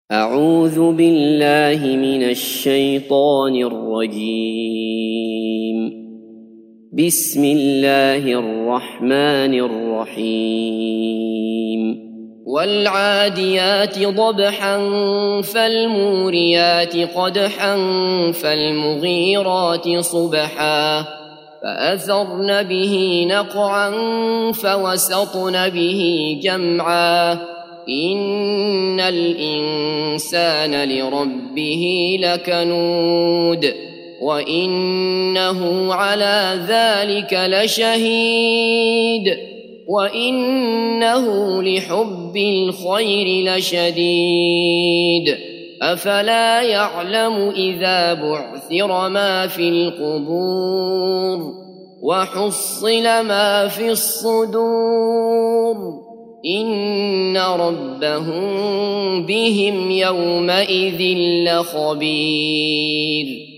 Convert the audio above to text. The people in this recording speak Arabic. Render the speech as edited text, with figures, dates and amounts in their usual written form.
أعوذ بالله من الشيطان الرجيم. بسم الله الرحمن الرحيم. والعاديات ضبحا فالموريات قدحا فالمغيرات صبحا فأثرن به نقعا فوسطن به جمعا إن الإنسان لربه لكنود وإنه على ذلك لشهيد وإنه لحب الخير لشديد أفلا يعلم إذا بعثر ما في القبور وحصل ما في الصدور إن ربهم بهم يومئذ لخبير.